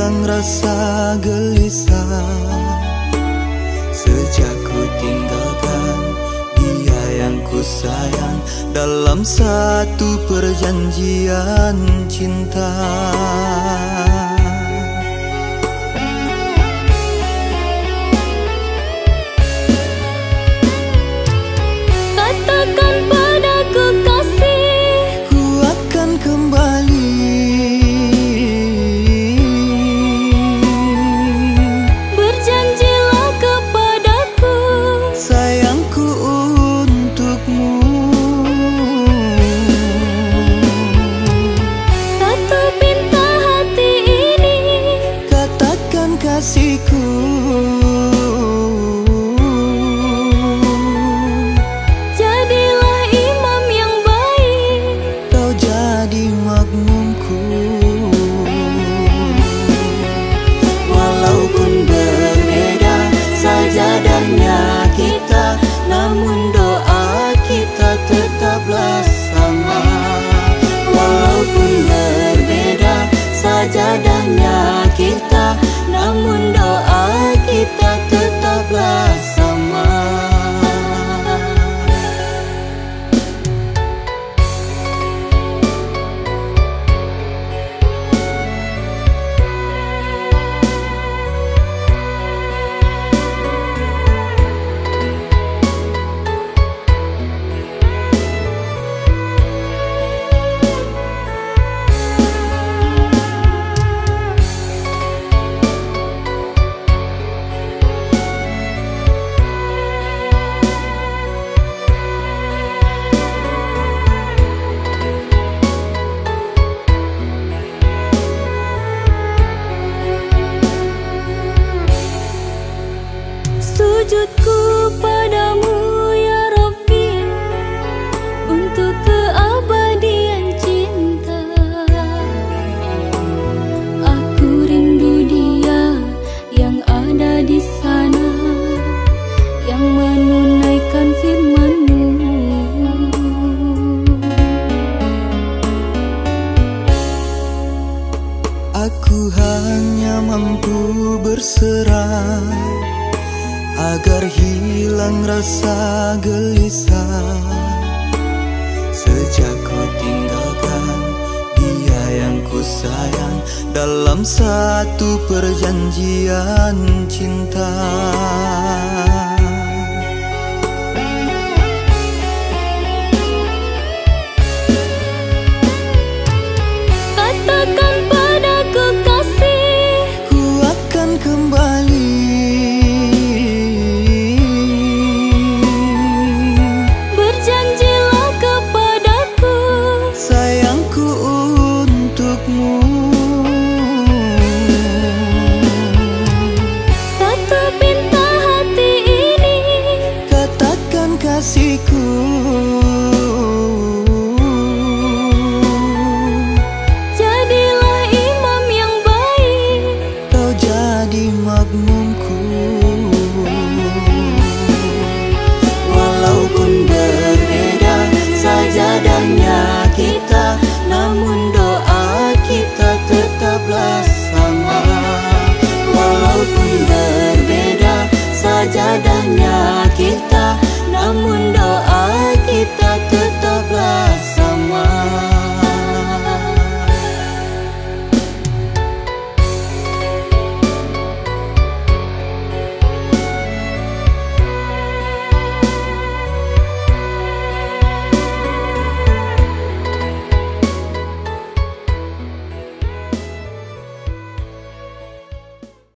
hilang rasa gelisah sejak ku tinggalkan dia yang ku sayang dalam satu perjanjian cinta. Katakan padaku kasih, ku akan kembali. berjanjilah kepadaku Sayangku untukmu. satu pinta hati ini. Katakan kasihku. Jadilah imam yang baik, Kau jadi makmumku. Walaupun berbeda sajadahnya kita, namun doa kita tetaplah sama. Walaupun berbeda sajadahnya kita, namun doa kita tetaplah sama. sujudku padamu ya Rabbi, untuk keabadian cinta. Aku rindu dia yang ada di sana, yang menunaikan firman-Mu. Aku hanya mampu berserah agar hilang rasa gelisah sejak ku tinggalkan dia yang ku sayang dalam satu perjanjian cinta.